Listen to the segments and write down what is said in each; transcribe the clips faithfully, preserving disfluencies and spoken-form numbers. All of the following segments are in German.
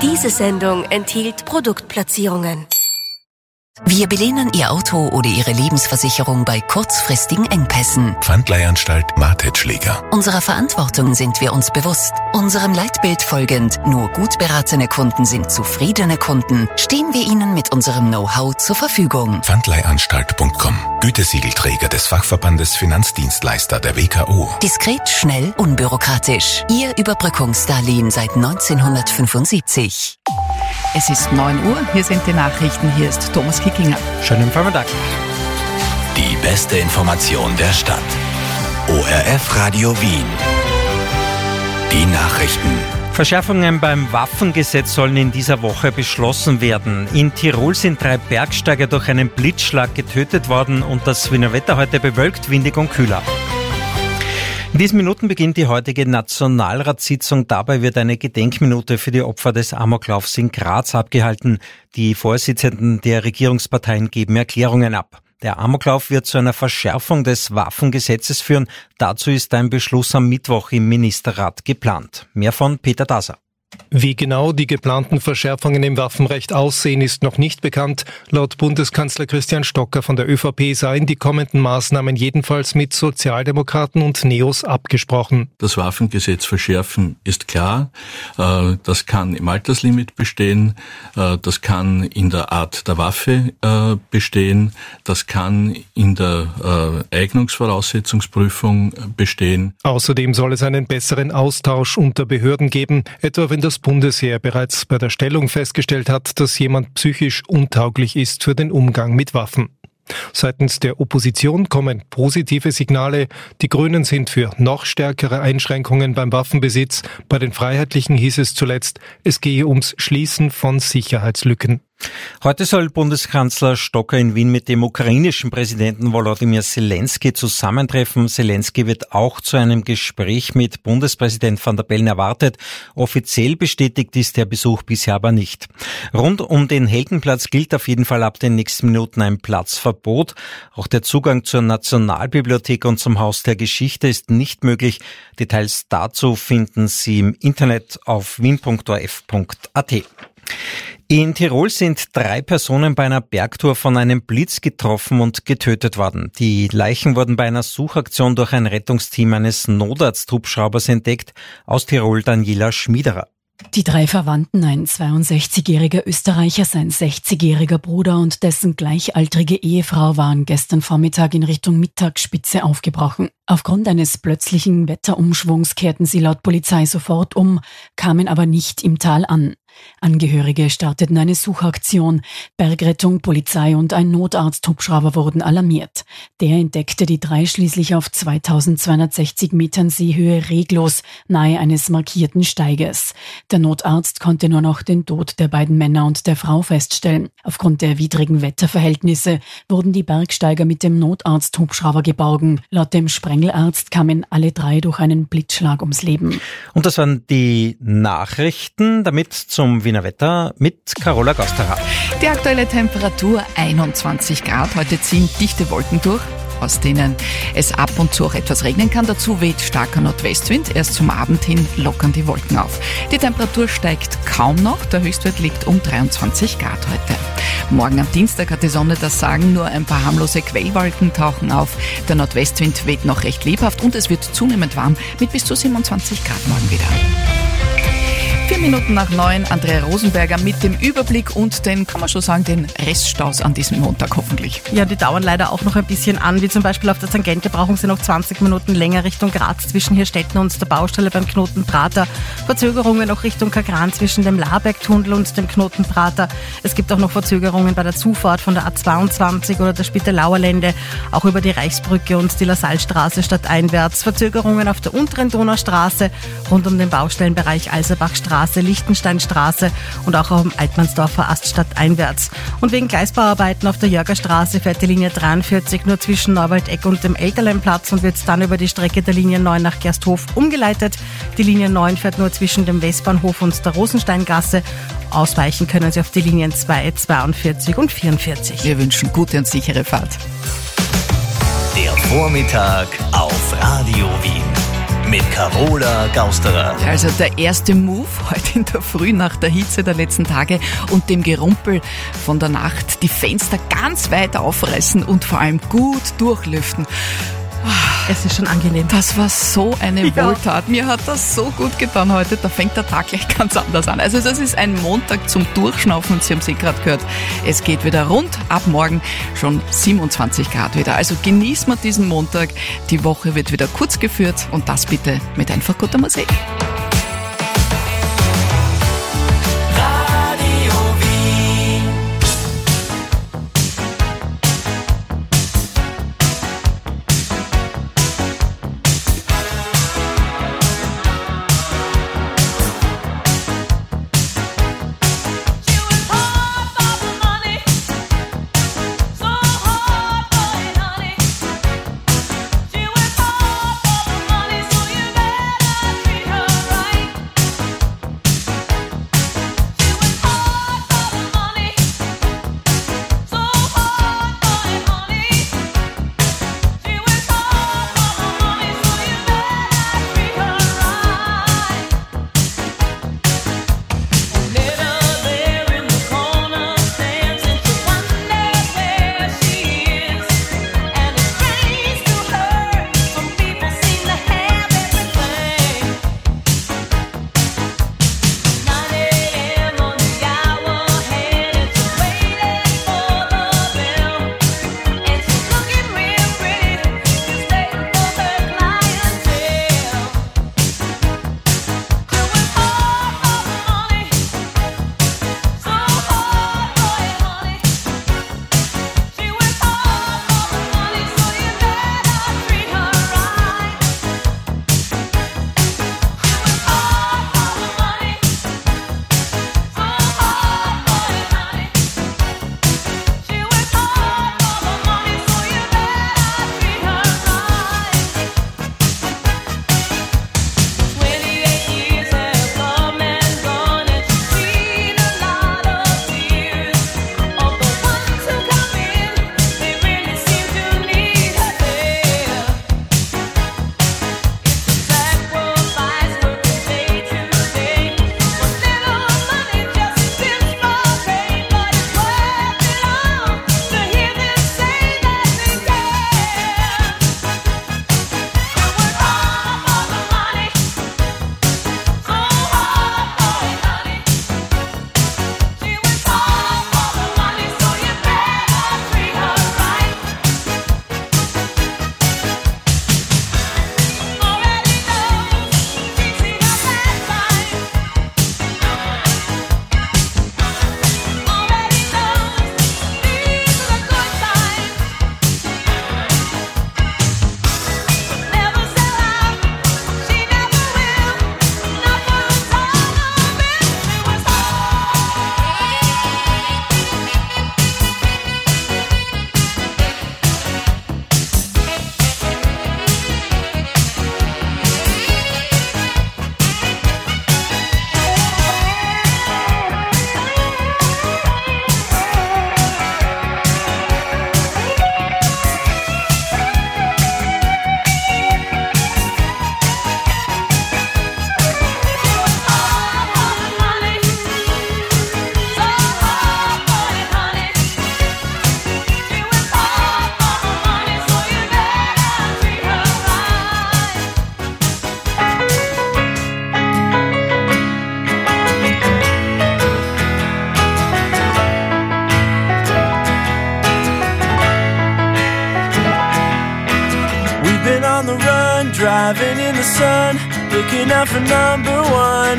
Diese Sendung enthielt Produktplatzierungen. Wir belehnen Ihr Auto oder Ihre Lebensversicherung bei kurzfristigen Engpässen. Pfandleihanstalt Martetschläger. Unserer Verantwortung sind wir uns bewusst. Unserem Leitbild folgend, nur gut beratene Kunden sind zufriedene Kunden, stehen wir Ihnen mit unserem Know-how zur Verfügung. Pfandleihanstalt punkt com. Gütesiegelträger des Fachverbandes Finanzdienstleister der W K O. Diskret, schnell, unbürokratisch. Ihr Überbrückungsdarlehen seit neunzehnhundertfünfundsiebzig. Es ist neun Uhr, hier sind die Nachrichten, hier ist Thomas Kickinger. Schönen Vormittag. Die beste Information der Stadt. O R F Radio Wien. Die Nachrichten. Verschärfungen beim Waffengesetz sollen in dieser Woche beschlossen werden. In Tirol sind drei Bergsteiger durch einen Blitzschlag getötet worden und das Wiener Wetter heute bewölkt, windig und kühler. In diesen Minuten beginnt die heutige Nationalratssitzung. Dabei wird eine Gedenkminute für die Opfer des Amoklaufs in Graz abgehalten. Die Vorsitzenden der Regierungsparteien geben Erklärungen ab. Der Amoklauf wird zu einer Verschärfung des Waffengesetzes führen. Dazu ist ein Beschluss am Mittwoch im Ministerrat geplant. Mehr von Peter Daser. Wie genau die geplanten Verschärfungen im Waffenrecht aussehen, ist noch nicht bekannt. Laut Bundeskanzler Christian Stocker von der ÖVP seien die kommenden Maßnahmen jedenfalls mit Sozialdemokraten und Neos abgesprochen. Das Waffengesetz verschärfen ist klar. Das kann im Alterslimit bestehen. Das kann in der Art der Waffe bestehen. Das kann in der Eignungsvoraussetzungsprüfung bestehen. Außerdem soll es einen besseren Austausch unter Behörden geben, etwa wenn das Bundesheer bereits bei der Stellung festgestellt hat, dass jemand psychisch untauglich ist für den Umgang mit Waffen. Seitens der Opposition kommen positive Signale. Die Grünen sind für noch stärkere Einschränkungen beim Waffenbesitz. Bei den Freiheitlichen hieß es zuletzt, es gehe ums Schließen von Sicherheitslücken. Heute soll Bundeskanzler Stocker in Wien mit dem ukrainischen Präsidenten Volodymyr Zelensky zusammentreffen. Zelensky wird auch zu einem Gespräch mit Bundespräsident Van der Bellen erwartet. Offiziell bestätigt ist der Besuch bisher aber nicht. Rund um den Heldenplatz gilt auf jeden Fall ab den nächsten Minuten ein Platzverbot. Auch der Zugang zur Nationalbibliothek und zum Haus der Geschichte ist nicht möglich. Details dazu finden Sie im Internet auf wien punkt o r f punkt a t. In Tirol sind drei Personen bei einer Bergtour von einem Blitz getroffen und getötet worden. Die Leichen wurden bei einer Suchaktion durch ein Rettungsteam eines Notarzthubschraubers entdeckt. Aus Tirol Daniela Schmiederer. Die drei Verwandten, ein zweiundsechzigjähriger Österreicher, sein sechzigjähriger Bruder und dessen gleichaltrige Ehefrau, waren gestern Vormittag in Richtung Mittagsspitze aufgebrochen. Aufgrund eines plötzlichen Wetterumschwungs kehrten sie laut Polizei sofort um, kamen aber nicht im Tal an. Angehörige starteten eine Suchaktion. Bergrettung, Polizei und ein Notarzthubschrauber wurden alarmiert. Der entdeckte die drei schließlich auf zweitausendzweihundertsechzig Metern Seehöhe reglos, nahe eines markierten Steiges. Der Notarzt konnte nur noch den Tod der beiden Männer und der Frau feststellen. Aufgrund der widrigen Wetterverhältnisse wurden die Bergsteiger mit dem Notarzthubschrauber geborgen. Laut dem Sprengelarzt kamen alle drei durch einen Blitzschlag ums Leben. Und das waren die Nachrichten. Damit zum Wiener Wetter mit Carola Gausterer. Die aktuelle Temperatur einundzwanzig Grad. Heute ziehen dichte Wolken durch, aus denen es ab und zu auch etwas regnen kann. Dazu weht starker Nordwestwind. Erst zum Abend hin lockern die Wolken auf. Die Temperatur steigt kaum noch. Der Höchstwert liegt um dreiundzwanzig Grad heute. Morgen am Dienstag hat die Sonne das Sagen. Nur ein paar harmlose Quellwolken tauchen auf. Der Nordwestwind weht noch recht lebhaft und es wird zunehmend warm mit bis zu siebenundzwanzig Grad morgen wieder. Vier Minuten nach neun, Andrea Rosenberger mit dem Überblick und den, kann man schon sagen, den Reststaus an diesem Montag hoffentlich. Ja, die dauern leider auch noch ein bisschen an, wie zum Beispiel auf der Tangente brauchen sie noch zwanzig Minuten länger Richtung Graz zwischen Hirstetten und der Baustelle beim Knoten Prater. Verzögerungen auch Richtung Kagran zwischen dem Labergtunnel und dem Knoten Prater. Es gibt auch noch Verzögerungen bei der Zufahrt von der A zweiundzwanzig oder der Spittelauer Lände, auch über die Reichsbrücke und die Lasallstraße stadteinwärts. Verzögerungen auf der unteren Donaustraße, rund um den Baustellenbereich Alserbachstraße, Lichtensteinstraße und auch am Altmannsdorfer Ast stadteinwärts. Und wegen Gleisbauarbeiten auf der Jörgerstraße fährt die Linie dreiundvierzig nur zwischen Neuwaldeck und dem Elterleinplatz und wird dann über die Strecke der Linie neun nach Gersthof umgeleitet. Die Linie neun fährt nur zwischen dem Westbahnhof und der Rosensteingasse. Ausweichen können Sie auf die Linien zwei, zweiundvierzig und vierundvierzig. Wir wünschen gute und sichere Fahrt. Der Vormittag auf Radio Wien. mit Carola Gausterer. Also der erste Move heute in der Früh nach der Hitze der letzten Tage und dem Gerumpel von der Nacht. Die Fenster ganz weit aufreißen und vor allem gut durchlüften. Es ist schon angenehm. Das war so eine ja. Wohltat. Mir hat das so gut getan heute. Da fängt der Tag gleich ganz anders an. Also das ist ein Montag zum Durchschnaufen. Und Sie haben es eh gerade gehört, es geht wieder rund. Ab morgen schon siebenundzwanzig Grad wieder. Also genießen wir diesen Montag. Die Woche wird wieder kurz geführt. Und das bitte mit einfach guter Musik. Driving in the sun, looking out for number one.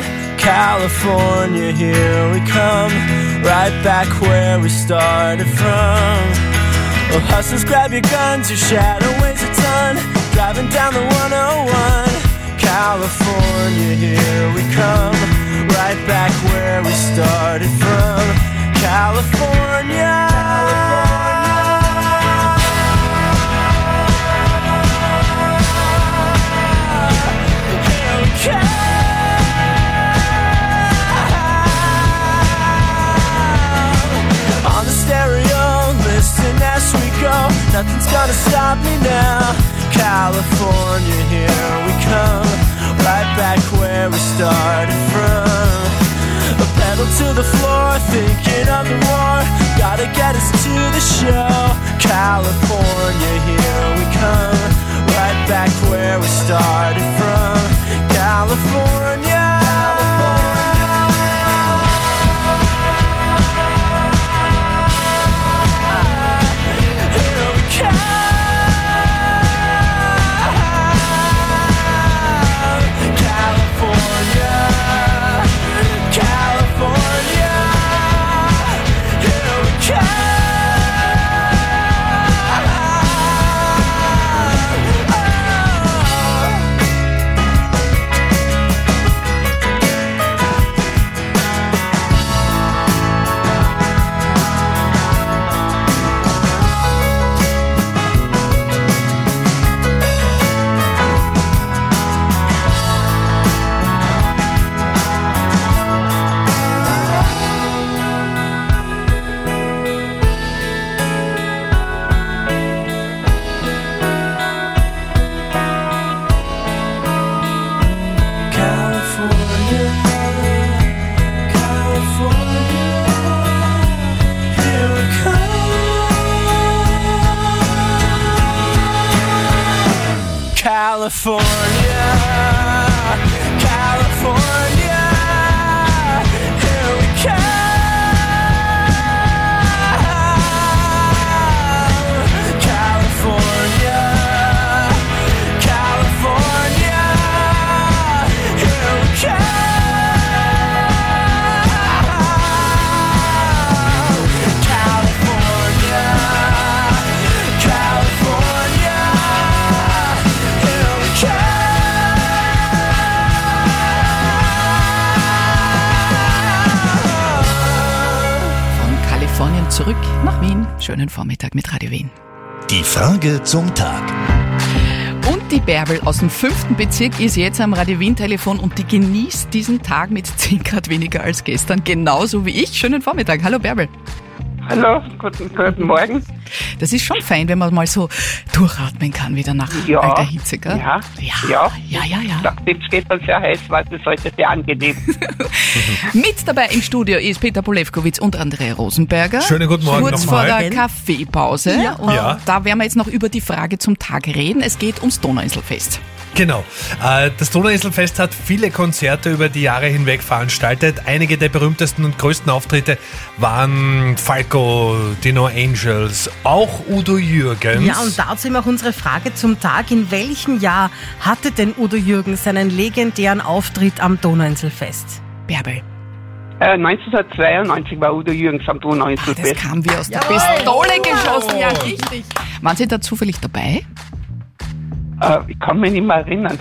California, here we come, right back where we started from. Well, hustlers, grab your guns, your shadow weighs a ton. Driving down the one oh one. California, here we come, right back where we started from. California, on the stereo, listen as we go. Nothing's gonna stop me now. California, here we come. started from. A pedal to the floor, thinking of the war. Gotta get us to the show. California, here we come. Right back where we started from. California. Here we come. California, California, here we come. California, California, here we come. California, California. Kalifornien zurück nach Wien. Schönen Vormittag mit Radio Wien. Die Frage zum Tag. Und die Bärbel aus dem fünften Bezirk ist jetzt am Radio Wien Telefon und die genießt diesen Tag mit zehn Grad weniger als gestern, genauso wie ich. Schönen Vormittag. Hallo Bärbel. Hallo, guten, guten Morgen. Das ist schon fein, wenn man mal so durchatmen kann wieder nach ja, alter Hitze, gell? Ja, ja, ja. ja, ja, ja. Doch, jetzt geht es sehr heiß, was ist heute sehr angenehm. Mit dabei im Studio ist Peter Polewkowitz und Andrea Rosenberger. Schönen guten Morgen Kurz nochmal. vor der Kaffeepause. Ja. Und Ja. da werden wir jetzt noch über die Frage zum Tag reden. Es geht ums Donauinselfest. Genau. Das Donauinselfest hat viele Konzerte über die Jahre hinweg veranstaltet. Einige der berühmtesten und größten Auftritte waren Falco, die No Angels, auch Udo Jürgens. Ja, und dazu eben auch unsere Frage zum Tag. In welchem Jahr hatte denn Udo Jürgens seinen legendären Auftritt am Donauinselfest? Bärbel. Äh, neunzehnhundertzweiundneunzig war Udo Jürgens am Donauinselfest. Das kam wie aus der Pistole geschossen. Ja, richtig. Waren Sie da zufällig dabei? Äh, ich kann mich nicht mehr erinnern.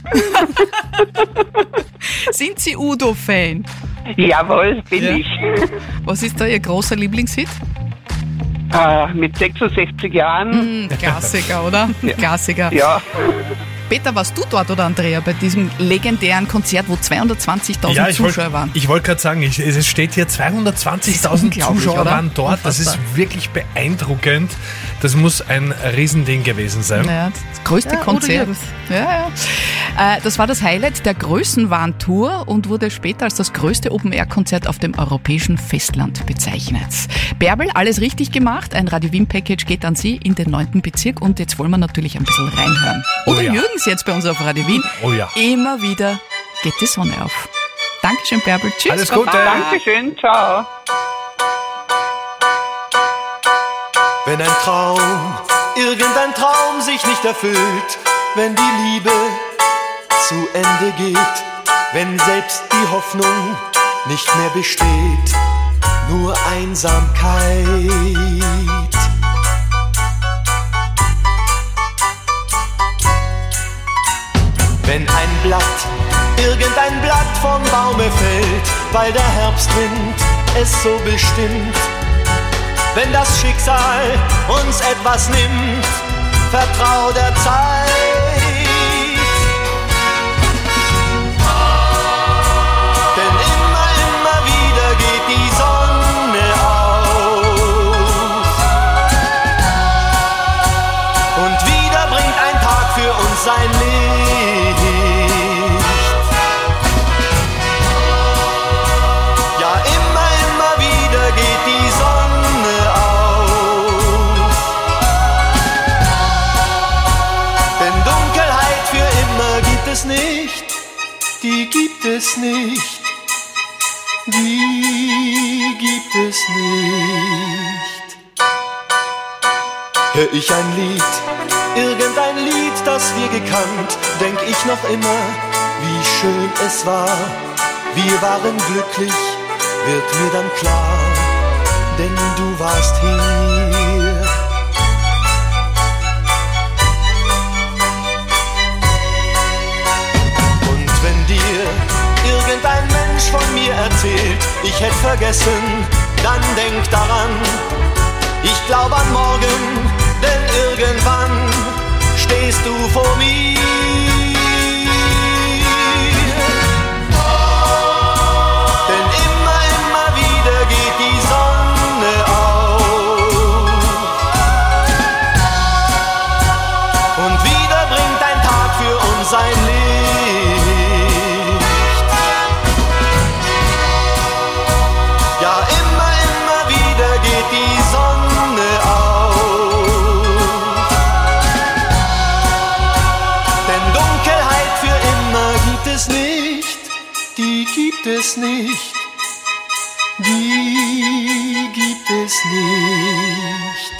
Sind Sie Udo-Fan? Jawohl, bin Ja. ich. Was ist da Ihr großer Lieblingshit? Äh, mit sechsundsechzig Jahren. Mm, Klassiker, oder? Ja. Klassiker. Ja. Peter, warst du dort oder Andrea bei diesem legendären Konzert, wo zweihundertzwanzigtausend Ja, ich wollt- Zuschauer waren? Ich wollte gerade sagen, ich, es steht hier zweihundertzwanzigtausend Das ist unglaublich, Zuschauer oder? waren dort. Das ist Unfassbar. wirklich beeindruckend. Das muss ein Riesending gewesen sein. Naja, das größte Ja, Udo Konzert. Jürgens. Ja, ja. Äh, das war das Highlight der Größenwahn-Tour und wurde später als das größte Open-Air-Konzert auf dem europäischen Festland bezeichnet. Bärbel, alles richtig gemacht. Ein Radio Wien-Package geht an Sie in den neunten Bezirk und jetzt wollen wir natürlich ein bisschen reinhören. Oh Udo ja. Jürgens jetzt bei uns auf Radio Wien. Oh ja. Immer wieder geht die Sonne auf. Dankeschön, Bärbel. Tschüss. Alles Baba. Gute. Dankeschön, ciao. Wenn ein Traum, irgendein Traum sich nicht erfüllt, wenn die Liebe zu Ende geht, wenn selbst die Hoffnung nicht mehr besteht, nur Einsamkeit. Wenn ein Blatt, irgendein Blatt vom Baume fällt, weil der Herbstwind es so bestimmt, wenn das Schicksal uns etwas nimmt, vertrau der Zeit. Denn immer, immer wieder geht die Sonne auf. Und wieder bringt ein Tag für uns sein Licht. die gibt es nicht, die gibt es nicht. Hör ich ein Lied, irgendein Lied, das wir gekannt, denk ich noch immer, wie schön es war. Wir waren glücklich, wird mir dann klar, denn du warst hier. Und wenn dir irgendein Mensch von mir erzählt, ich hätte vergessen, dann denk daran, ich glaub an morgen, denn irgendwann stehst du vor mir. Denn immer, immer wieder geht die Sonne auf. Und wieder bringt ein Tag für uns sein Licht. Ja, immer, immer wieder geht die Sonne auf. Denn Dunkelheit für immer gibt es nicht, die gibt es nicht, die gibt es nicht.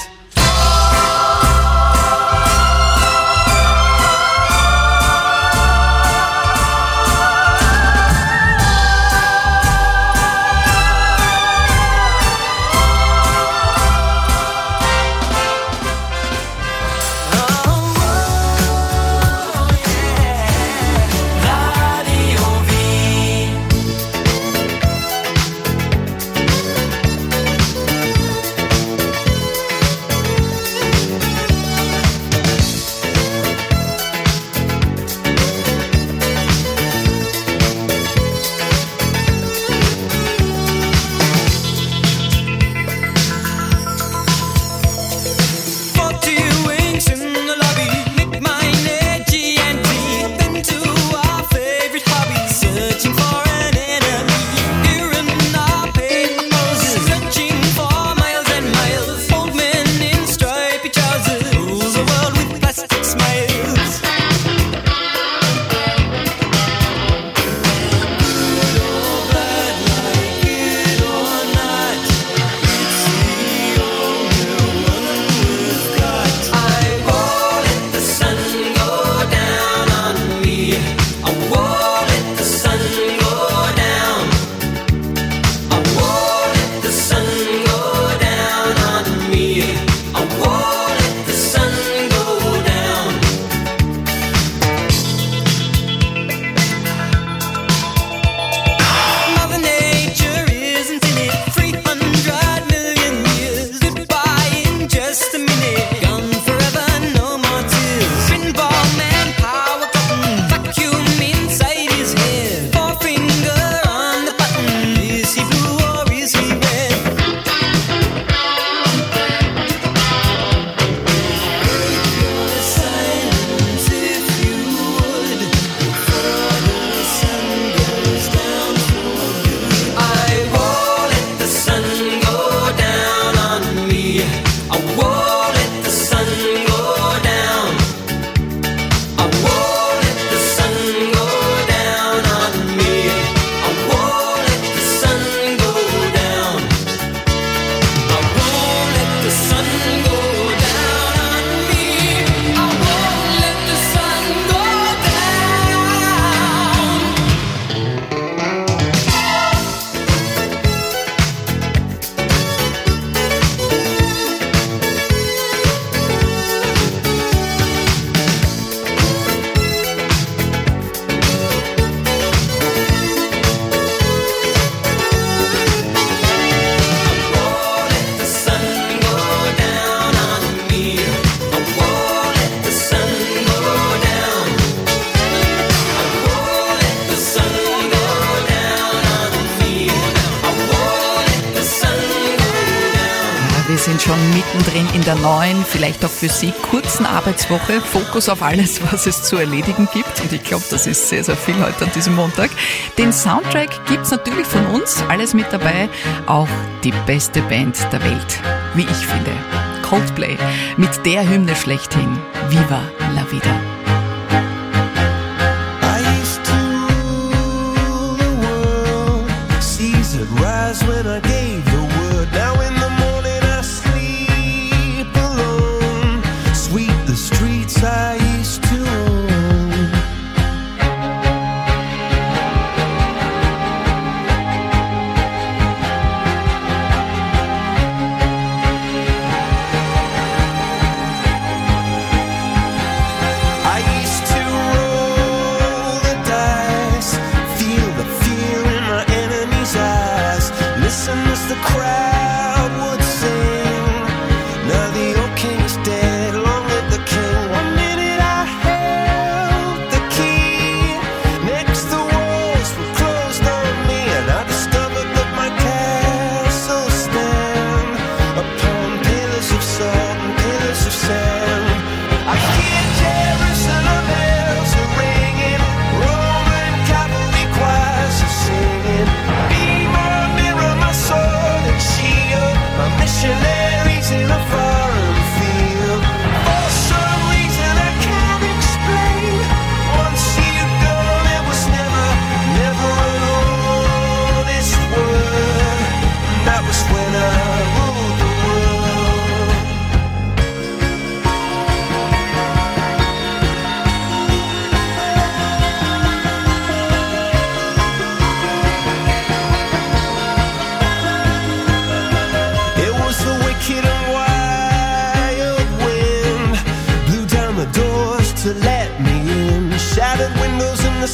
sind schon mittendrin in der neuen, vielleicht auch für Sie kurzen Arbeitswoche. Fokus auf alles, was es zu erledigen gibt. Und ich glaube, das ist sehr, sehr viel heute an diesem Montag. Den Soundtrack gibt's natürlich von uns. Alles mit dabei. Auch die beste Band der Welt, wie ich finde. Coldplay mit der Hymne schlechthin. Viva la vida. I used to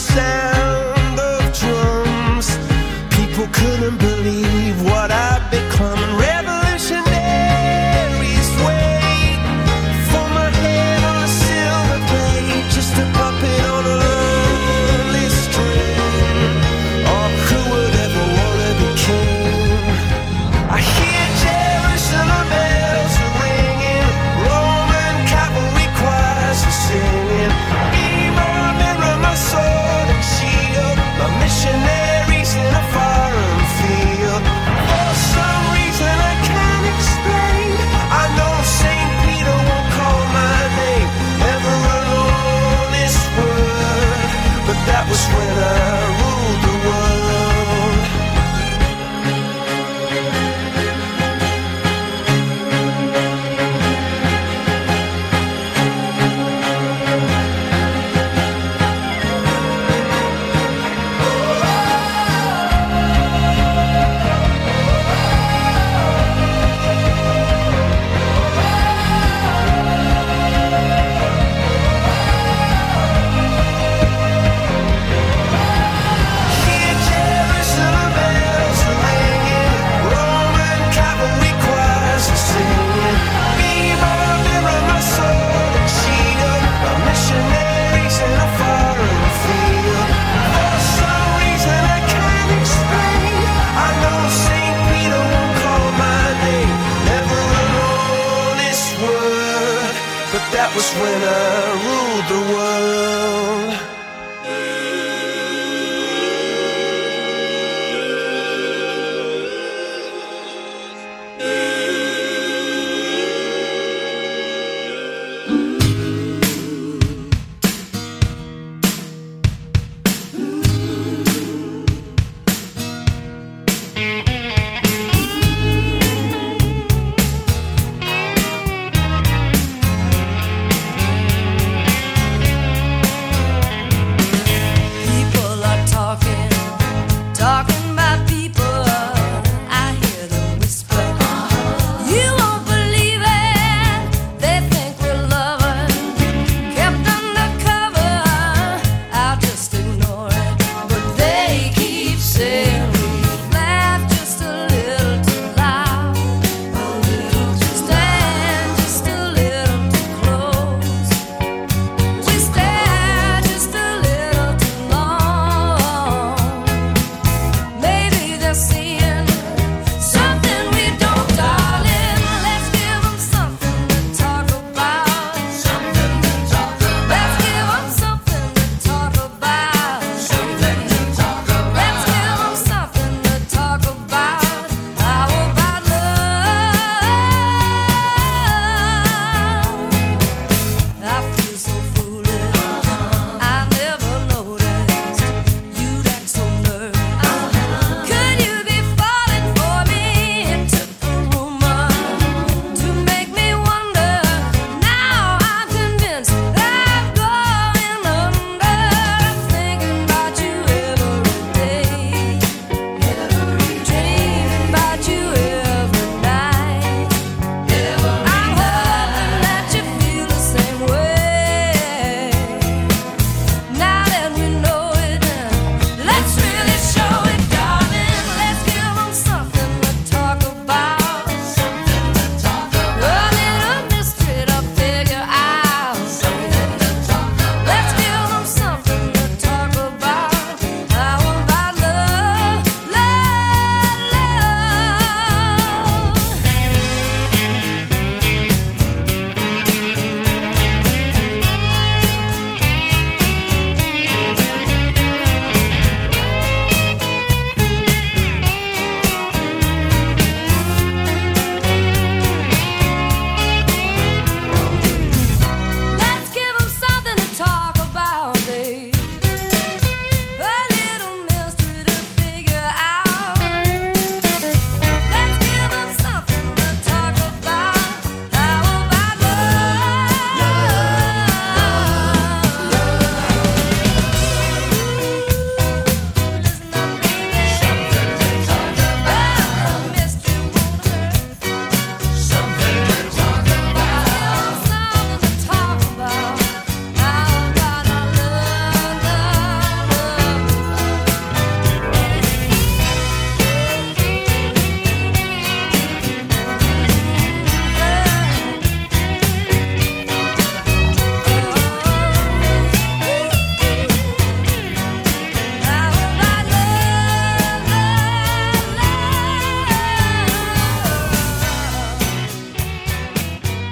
sound of drums. People couldn't believe what I'd become. Revolutionaries wait for my head on a silver plate, just a puppet on a lonely string. Oh, who would ever wanna be king? I hear Jerusalem bells are ringing, Roman cavalry choirs are singing. Be my mirror, my sword and shield.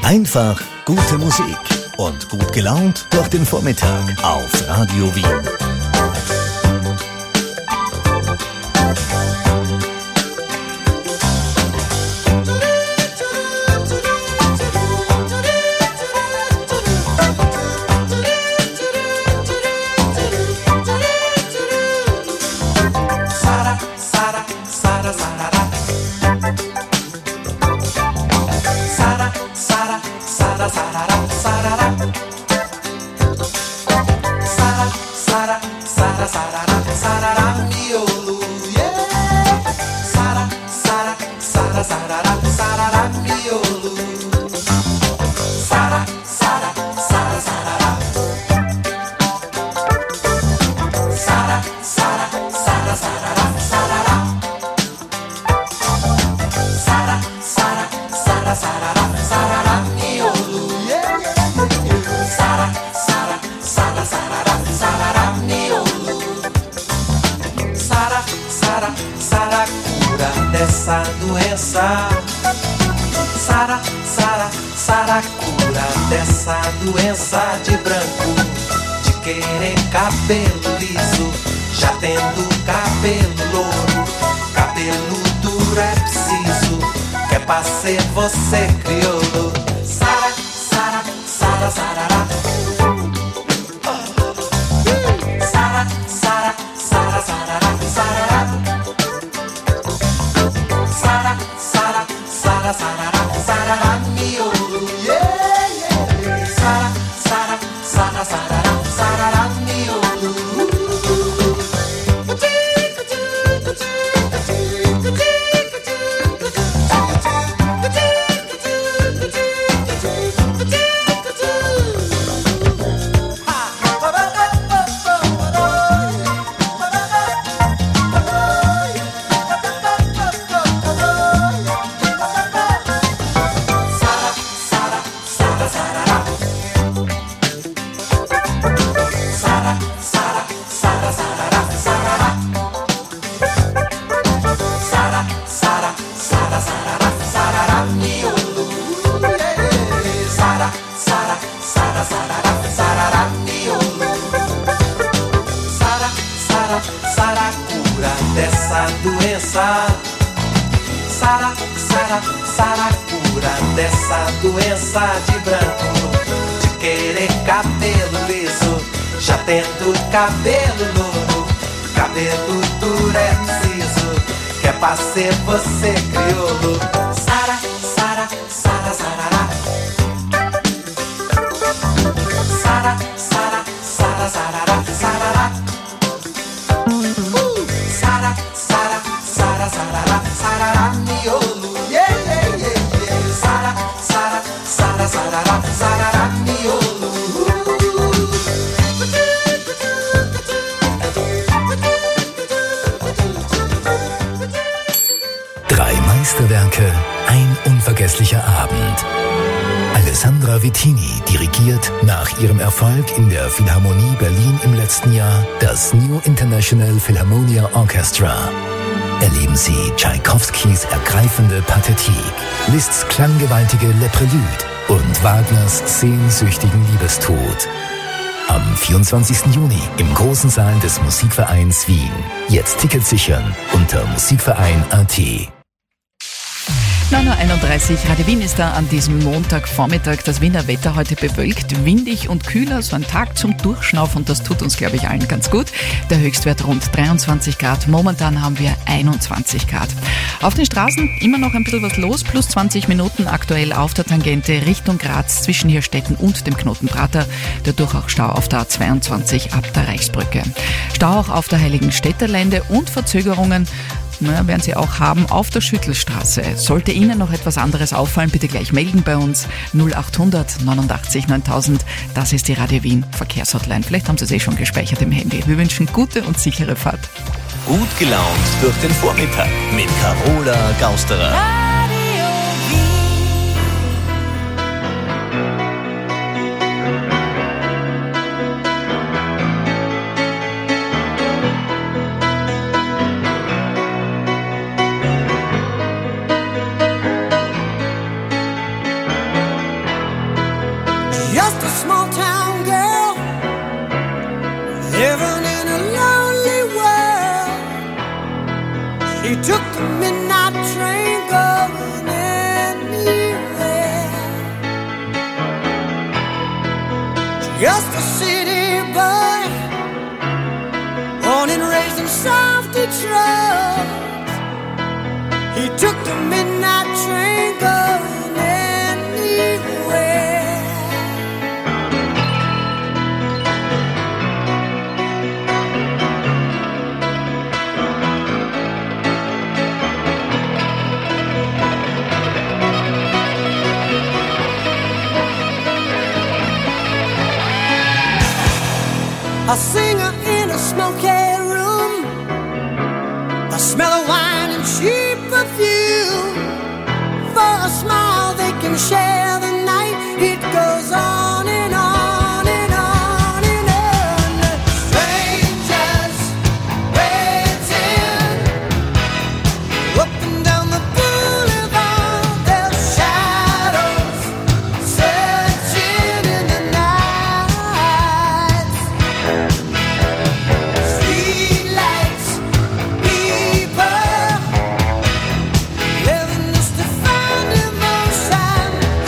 Einfach gute Musik und gut gelaunt durch den Vormittag auf Radio Wien. Você crioulo, Sara, Sara, Sara, Sarará. Sara, Sara, Sara, Sarará, Sarará. Sara, Sara, Sara, Sarará, Sarará, miolo, yeah, yeah. Sara, Sara, Sara, Sarará, Sarará, miolo. Cabelo louro, cabelo duro é preciso, que é pra ser você crioulo. Sara, Sara, Sara, Sarará. Sara, Sara, Sara, Sarará, Sarará. Sara, Sara, Sara, Sarará, Sarará, miolo, yeah, yeah, yeah, yeah. Sara, Sara, Sara, Sarará, Sarará, miolo. Meisterwerke, ein unvergesslicher Abend. Alessandra Vittini dirigiert nach ihrem Erfolg in der Philharmonie Berlin im letzten Jahr das New International Philharmonia Orchestra. Erleben Sie Tschaikowskis ergreifende Pathetik, Liszt's klanggewaltige Le Prélude und Wagners sehnsüchtigen Liebestod. Am vierundzwanzigsten Juni im großen Saal des Musikvereins Wien. Jetzt Tickets sichern unter musikverein punkt at. neun Uhr einunddreißig, Radio Wien ist da an diesem Montagvormittag. Das Wiener Wetter heute bewölkt, windig und kühler, so ein Tag zum Durchschnaufen und das tut uns, glaube ich, allen ganz gut. Der Höchstwert rund dreiundzwanzig Grad, momentan haben wir einundzwanzig Grad. Auf den Straßen immer noch ein bisschen was los, plus zwanzig Minuten aktuell auf der Tangente Richtung Graz zwischen Hirstetten und dem Knoten Prater. Dadurch auch Stau auf der A zweiundzwanzig ab der Reichsbrücke. Stau auch auf der Heiligenstädter Lände und Verzögerungen Na, werden Sie auch haben auf der Schüttelstraße. Sollte Ihnen noch etwas anderes auffallen, bitte gleich melden bei uns. null achthundert neunundachtzig neuntausend, das ist die Radio Wien Verkehrshotline. Vielleicht haben Sie es eh schon gespeichert im Handy. Wir wünschen gute und sichere Fahrt. Gut gelaunt durch den Vormittag mit Carola Gausterer. He took the midnight train going anywhere. Just a city boy, born and raised in South Detroit. He took the midnight train going anywhere. A singer in a smoky room, the smell of wine and cheap perfume. For a smile they can share the night. It goes on and on and on and on. Strangers waiting up and down the boulevard, their shadows searching in the night. Streetlights, people living just to find emotion.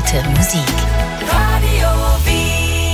Gute Musik. Radio Wien.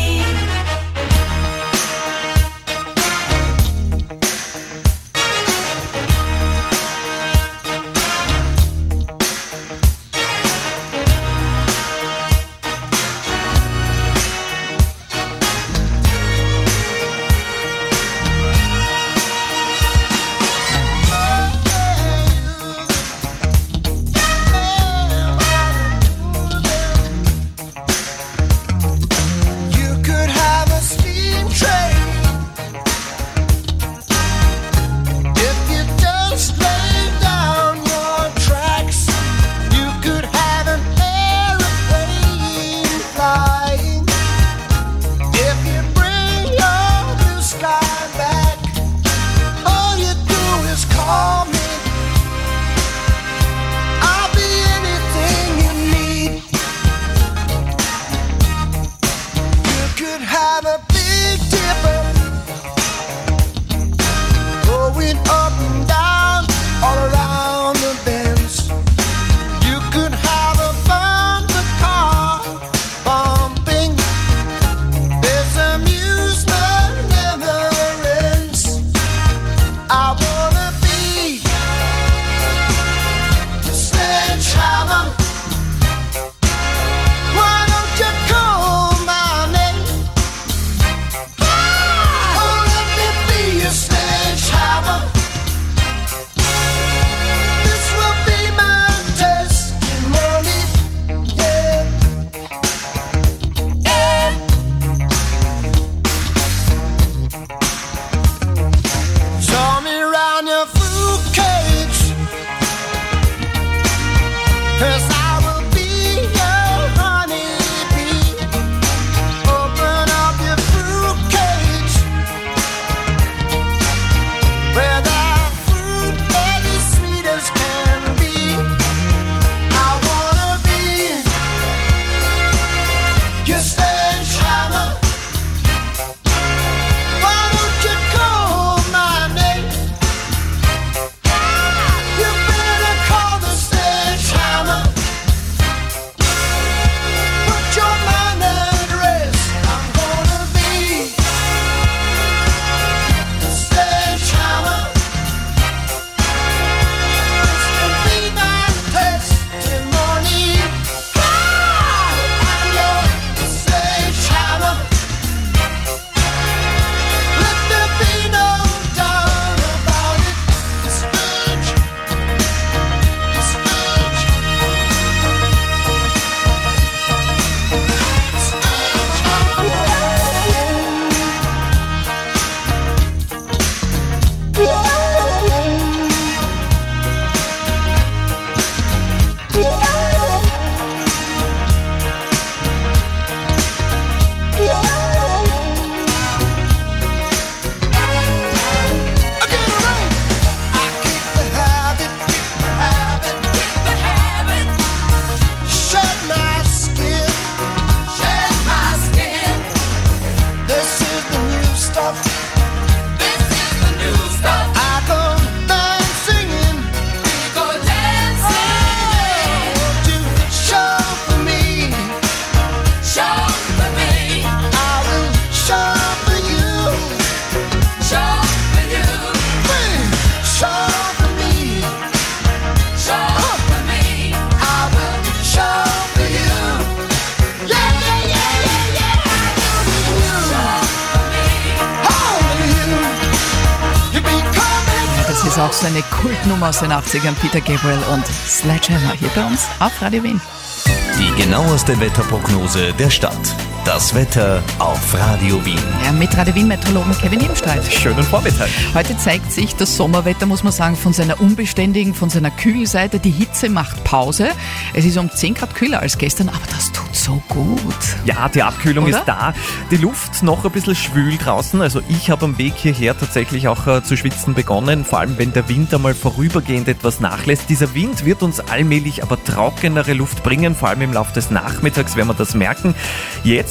ist auch so eine Kultnummer aus den achtzigern, Peter Gabriel und Sledgehammer hier bei uns auf Radio Wien. Die genaueste Wetterprognose der Stadt. Das Wetter auf Radio Wien. Ja, mit Radio Wien-Meteorologen Kevin Ebenstreit. Schönen Vormittag. Heute zeigt sich das Sommerwetter, muss man sagen, von seiner unbeständigen, von seiner kühlen Seite. Die Hitze macht Pause. Es ist um zehn Grad kühler als gestern, aber das tut so gut. Ja, die Abkühlung Oder? ist da. Die Luft noch ein bisschen schwül draußen. Also ich habe am Weg hierher tatsächlich auch äh, zu schwitzen begonnen. Vor allem, wenn der Wind einmal vorübergehend etwas nachlässt. Dieser Wind wird uns allmählich aber trockenere Luft bringen. Vor allem im Laufe des Nachmittags werden wir das merken. Jetzt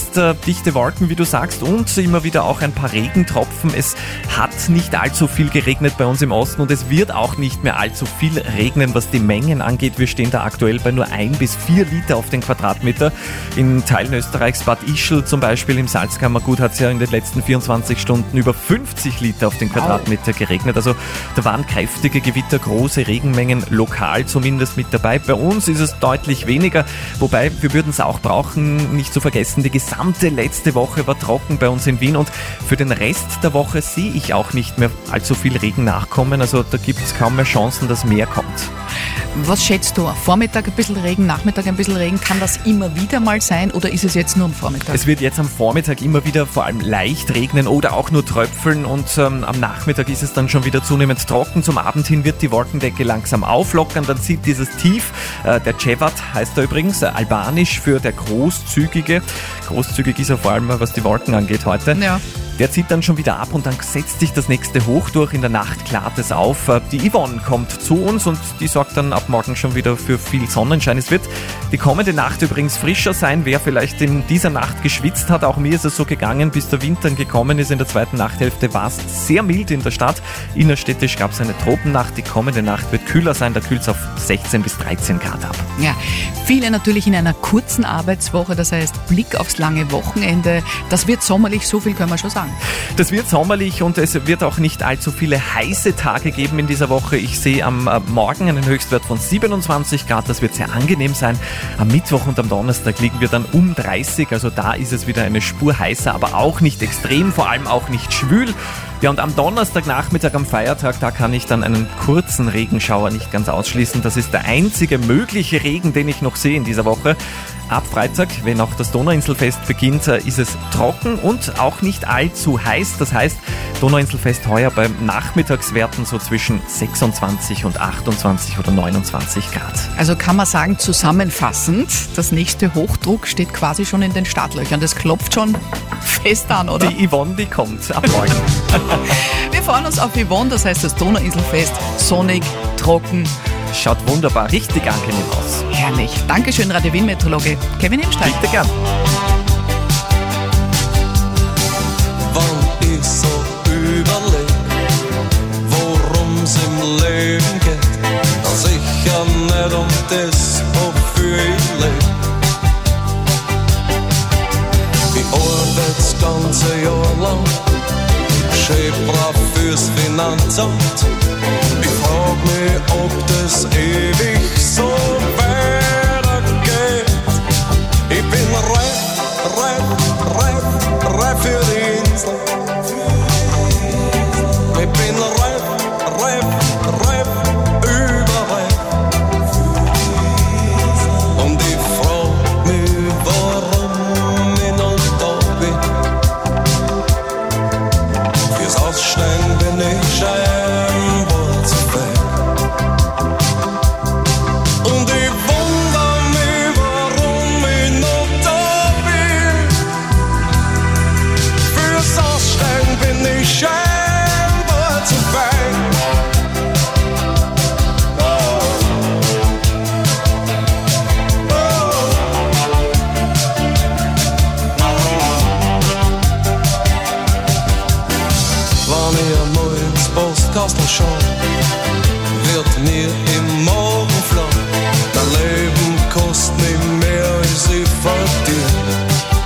jetzt äh, dichte Wolken, wie du sagst, und immer wieder auch ein paar Regentropfen. Es hat nicht allzu viel geregnet bei uns im Osten und es wird auch nicht mehr allzu viel regnen, was die Mengen angeht. Wir stehen da aktuell bei nur ein bis vier Liter auf den Quadratmeter. In Teilen Österreichs, Bad Ischl zum Beispiel, im Salzkammergut hat es ja in den letzten vierundzwanzig Stunden über fünfzig Liter auf den Quadratmeter geregnet. Also da waren kräftige Gewitter, große Regenmengen, lokal zumindest mit dabei. Bei uns ist es deutlich weniger, wobei wir würden es auch brauchen, nicht zu vergessen, die gesamte letzte Woche war trocken bei uns in Wien und für den Rest der Woche sehe ich auch nicht mehr allzu viel Regen nachkommen. Also da gibt es kaum mehr Chancen, dass mehr kommt. Was schätzt du? Vormittag ein bisschen Regen, Nachmittag ein bisschen Regen. Kann das immer wieder mal sein oder ist es jetzt nur am Vormittag? Es wird jetzt am Vormittag immer wieder vor allem leicht regnen oder auch nur tröpfeln und ähm, am Nachmittag ist es dann schon wieder zunehmend trocken. Zum Abend hin wird die Wolkendecke langsam auflockern. Dann zieht dieses Tief, äh, der Cevat heißt er übrigens, äh, albanisch für der Großzügige. Großzügig ist er vor allem, was die Wolken angeht heute. Ja. Der zieht dann schon wieder ab und dann setzt sich das nächste hoch durch. In der Nacht klart es auf. Die Yvonne kommt zu uns und die sorgt dann ab morgen schon wieder für viel Sonnenschein. Es wird die kommende Nacht übrigens frischer sein. Wer vielleicht in dieser Nacht geschwitzt hat, auch mir ist es so gegangen, bis der Winter gekommen ist. In der zweiten Nachthälfte war es sehr mild in der Stadt. Innerstädtisch gab es eine Tropennacht. Die kommende Nacht wird kühler sein. Da kühlt es auf sechzehn bis dreizehn Grad ab. Ja, viele natürlich in einer kurzen Arbeitswoche. Das heißt, Blick aufs lange Wochenende. Das wird sommerlich, so viel können wir schon sagen. Das wird sommerlich und es wird auch nicht allzu viele heiße Tage geben in dieser Woche. Ich sehe am Morgen einen Höchstwert von siebenundzwanzig Grad, das wird sehr angenehm sein. Am Mittwoch und am Donnerstag liegen wir dann um dreißig, also da ist es wieder eine Spur heißer, aber auch nicht extrem, vor allem auch nicht schwül. Ja, und am Donnerstagnachmittag, am Feiertag, da kann ich dann einen kurzen Regenschauer nicht ganz ausschließen. Das ist der einzige mögliche Regen, den ich noch sehe in dieser Woche. Ab Freitag, wenn auch das Donauinselfest beginnt, ist es trocken und auch nicht allzu heiß. Das heißt, Donauinselfest heuer bei Nachmittagswerten so zwischen sechsundzwanzig und achtundzwanzig oder neunundzwanzig Grad. Also kann man sagen, zusammenfassend, das nächste Hochdruck steht quasi schon in den Startlöchern. Das klopft schon fest an, oder? Die Yvonne, die kommt ab morgen. Wir freuen uns auf Yvonne, das heißt das Donauinselfest, sonnig, trocken. Schaut wunderbar, richtig angenehm aus. Herrlich. Dankeschön, Radio Wien-Meteorologe Kevin Imstein. Bitte gern. Wann ich so überleg, worum's im Leben geht, dann sicher nicht um das, wofür ich leb. Ich arbeite das ganze Jahr lang, schön brav fürs Finanzamt. Ich frag mich, ob das ewig so weitergeht. Ich bin reif, reif, reif, reif für die Insel. Ich bin reif, reif, reif, überreif. Und ich frag mich, warum ich noch da bin. Fürs Aussteigen bin ich scheinbar zu fett. Und ich wundere mich, warum ich noch da bin. Fürs Aussteigen bin ich scheinbar zu fett. Oh. Oh. Wann ich einmal ins Postkastel schau, wird mir im Morgen flau. Dein Leben kostet mich mehr als ich verdiene.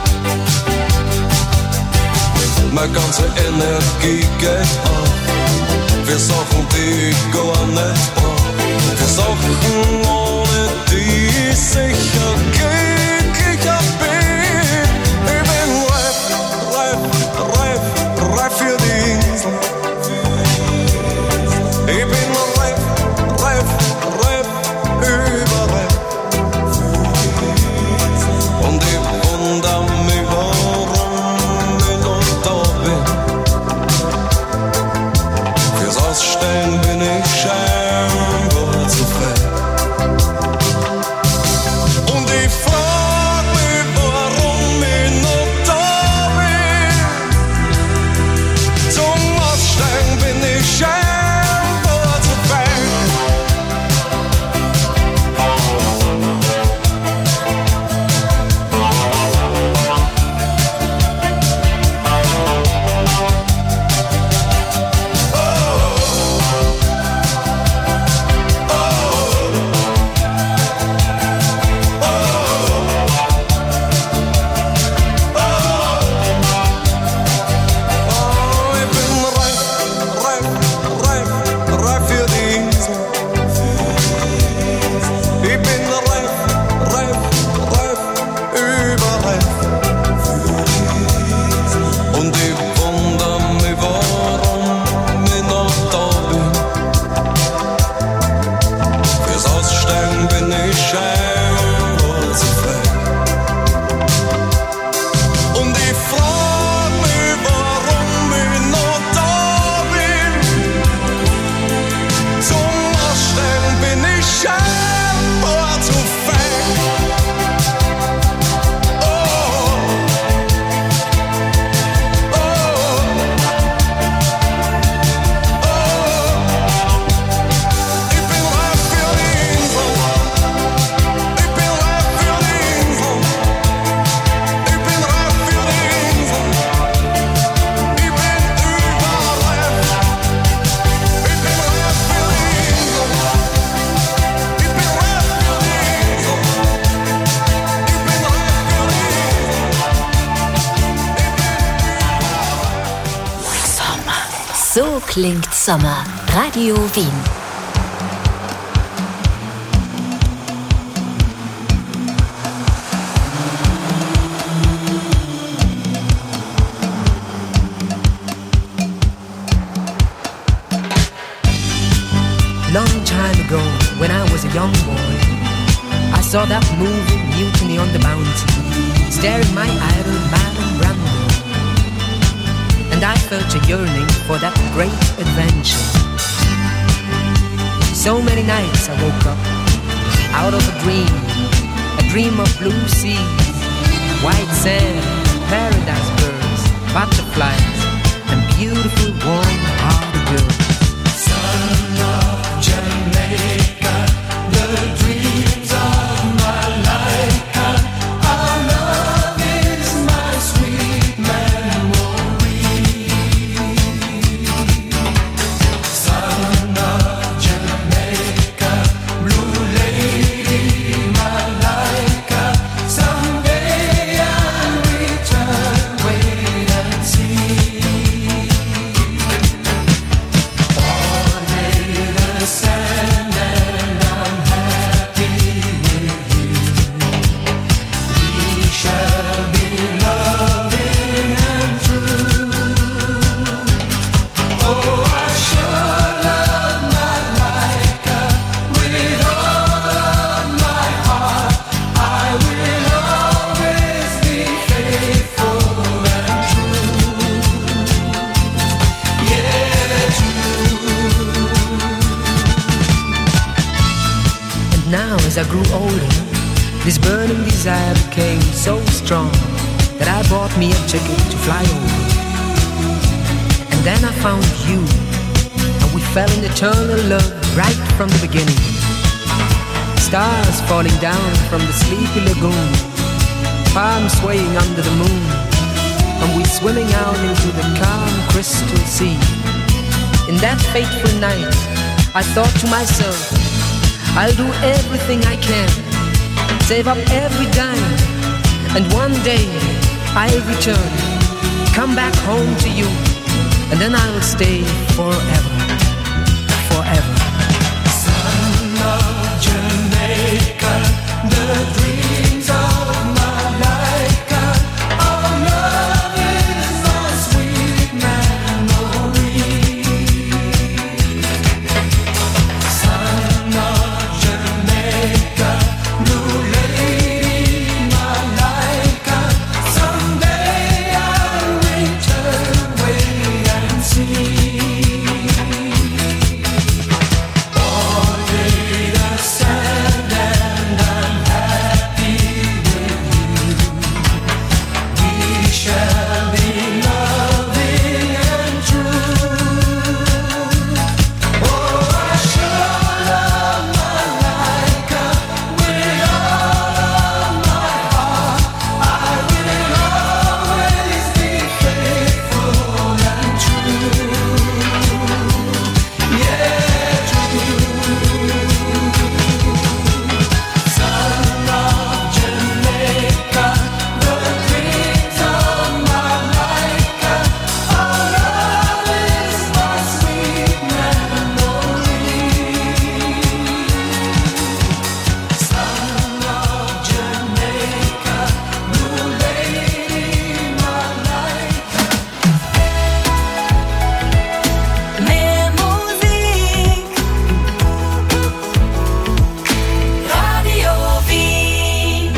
Meine ganze Energie geht auf für Sachen, die ich gar nicht brauch. Für Sachen, ohne die ich sicher glücklicher bin. Ich bin reif, reif, reif, reif für die Insel. Ich bin reif, reif, reif, überreif. Und ich wundere mich, warum ich noch da bin. Fürs Ausstellen bin ich scheinbar zu frei. Und ich frage So klingt Sommer. Radio Wien. Long time ago, when I was a young boy, I saw that movie Mutiny on the Bounty, staring my idol Marlon Brando. And I felt a yearning for that great adventure. So many nights I woke up out of a dream, a dream of blue seas, white sand, paradise birds, butterflies, and beautiful warm-hearted girls. Son of Jamaica, the dreams of my life, our love is my sweet memory. Son of Jamaica, blue lady, my like, someday I'll return, wait and see. Born in the sand and I'm happy with you. We shall be loving and true. Oh, I sure love my Laika with all of my heart. I will always be faithful and true. Yeah, true. And now as I grew older, this burning desire became so strong that I bought me a ticket to fly over. And then I found you, and we fell in eternal love right from the beginning. Stars falling down from the sleepy lagoon, palms swaying under the moon, and we swimming out into the calm crystal sea. In that fateful night, I thought to myself, I'll do everything I can, save up every dime, and one day I'll return, come back home to you, and then I'll stay forever, forever. Son of Jamaica, the dreams of my life, our love is my sweet memory. Son of Jamaica, blue lady, my like, someday I'll return, wait and see. Born in the sand and I'm happy with you. We shall be loving and true. Oh, I sure love my Laika with all of my heart. I will always be faithful and true. Yeah, true. Son of Jamaica, the dreams of my life, our love is my sweet memory. Son of Jamaica, blue lady, my like. Mehr Musik, Radio Wien.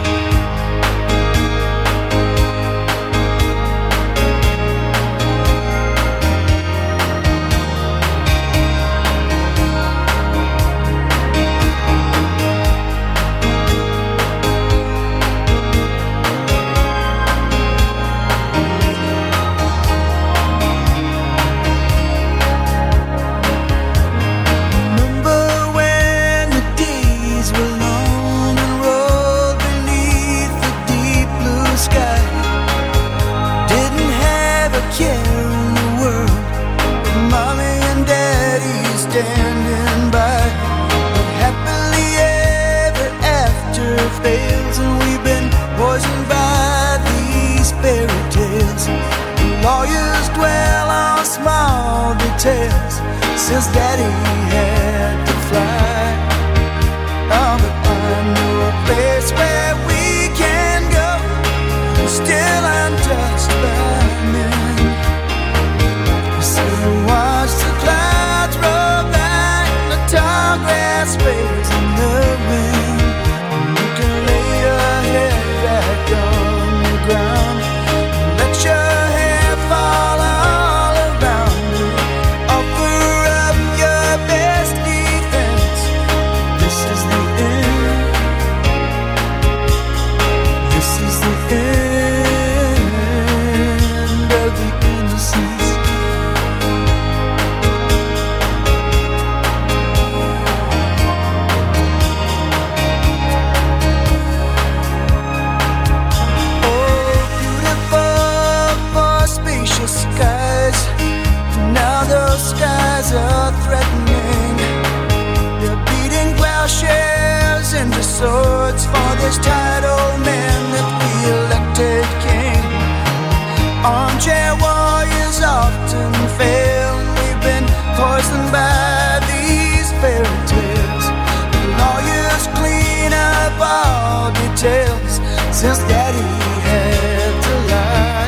Remember when the days were long and rolled beneath the deep blue sky? Didn't have a care in the world, with mommy and daddy standing by. But happily ever after fails, and we've been poisoned by these fairy tales. Lawyers dwell on small details since Daddy had to fly. Oh, but I know a place where we can go, still untouched by men. So watch the clouds roll by, the tall grass waves in the wind. You can lay your head back on the ground, let your hair fall all around you. Offer up your best defense. This is the end. This is the end of the innocence. Skies, now those skies are threatening. They're beating plowshares into swords for this tired old man that we elected king. Armchair warriors often fail, and we've been poisoned by these fairy tales. Lawyers clean up all details since Daddy had to lie.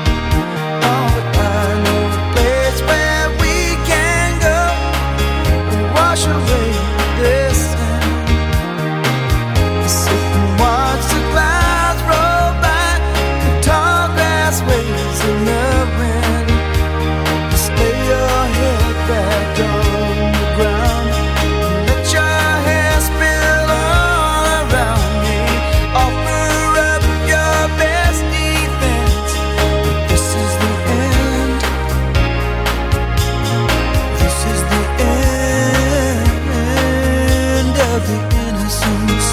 Wash away this sin. Sit and watch the clouds roll by, the tall grass waves in the wind. Just lay your head back on the ground, let your hair spill all around me. Offer up your best defense. This is the end. This is the end of the innocence.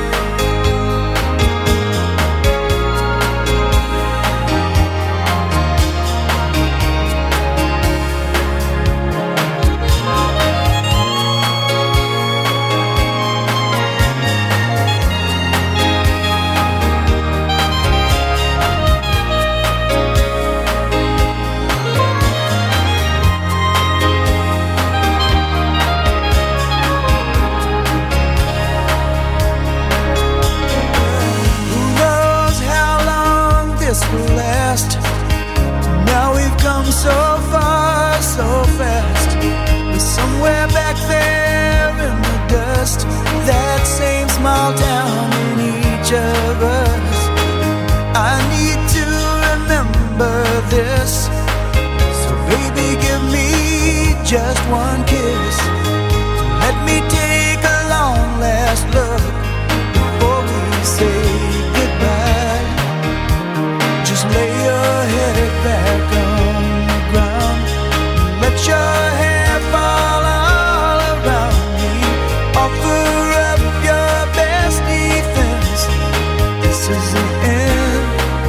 Will last. Now we've come so far, so fast. We're somewhere back there in the dust, that same small town in each of us. I need to remember this, so baby give me just one kiss. Let me take a long last look before we say goodbye. Just lay your head back on the ground, let your hair fall all around me. Offer up your best defense. This is the end.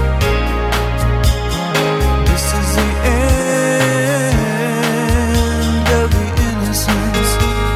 This is the end of the innocence.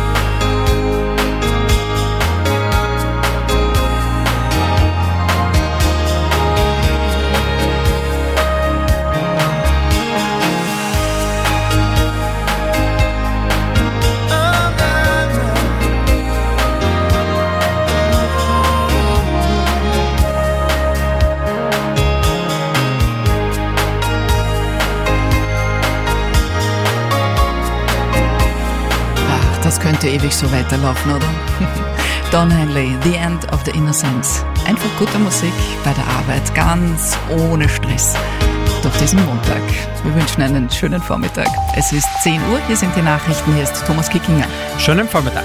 Das könnte ewig so weiterlaufen, oder? Don Henley, The End of the Innocence. Einfach gute Musik bei der Arbeit, ganz ohne Stress. Durch diesen Montag. Wir wünschen einen schönen Vormittag. Es ist zehn Uhr, hier sind die Nachrichten, hier ist Thomas Kickinger. Schönen Vormittag.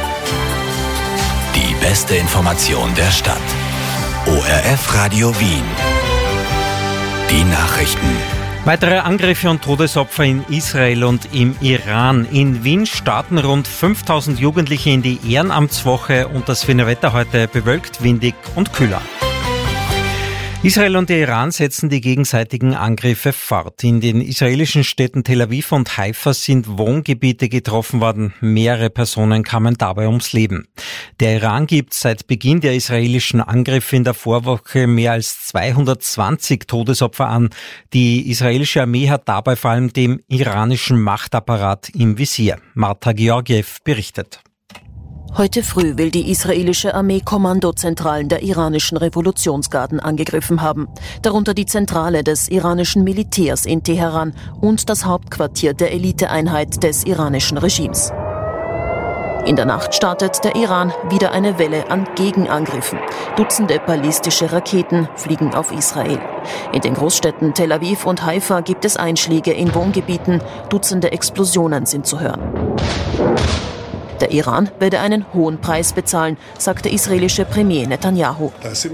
Die beste Information der Stadt. O R F Radio Wien. Die Nachrichten. Weitere Angriffe und Todesopfer in Israel und im Iran. In Wien starten rund fünftausend Jugendliche in die Ehrenamtswoche und das Wiener Wetter heute bewölkt, windig und kühler. Israel und der Iran setzen die gegenseitigen Angriffe fort. In den israelischen Städten Tel Aviv und Haifa sind Wohngebiete getroffen worden. Mehrere Personen kamen dabei ums Leben. Der Iran gibt seit Beginn der israelischen Angriffe in der Vorwoche mehr als zweihundertzwanzig Todesopfer an. Die israelische Armee hat dabei vor allem den iranischen Machtapparat im Visier. Marta Georgiev berichtet. Heute früh will die israelische Armee Kommandozentralen der iranischen Revolutionsgarden angegriffen haben, darunter die Zentrale des iranischen Militärs in Teheran und das Hauptquartier der Eliteeinheit des iranischen Regimes. In der Nacht startet der Iran wieder eine Welle an Gegenangriffen. Dutzende ballistische Raketen fliegen auf Israel. In den Großstädten Tel Aviv und Haifa gibt es Einschläge in Wohngebieten. Dutzende Explosionen sind zu hören. Der Iran werde einen hohen Preis bezahlen, sagt der israelische Premier Netanyahu.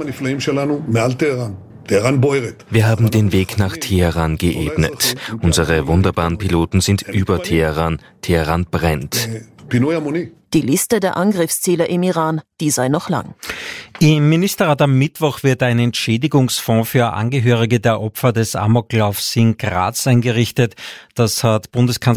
Wir haben den Weg nach Teheran geebnet. Unsere wunderbaren Piloten sind über Teheran. Teheran brennt. Die Liste der Angriffsziele im Iran, die sei noch lang. Im Ministerrat am Mittwoch wird ein Entschädigungsfonds für Angehörige der Opfer des Amoklaufs in Graz eingerichtet. Das hat Bundeskanzler